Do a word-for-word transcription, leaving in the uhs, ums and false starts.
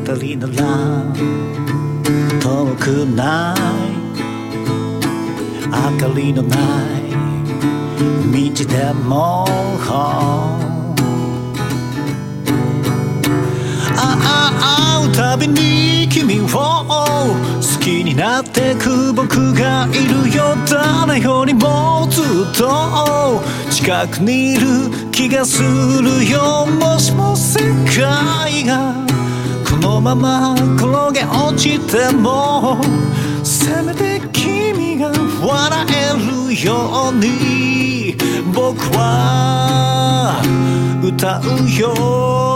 かりなら遠くない明かりのない道でも会うたびに君を好きになってく僕がいるよ。誰よりもずっと近くにいる気がするよ。もしも世界がこのまま転げ落ちてもせめて君が笑えるように僕は歌うよ。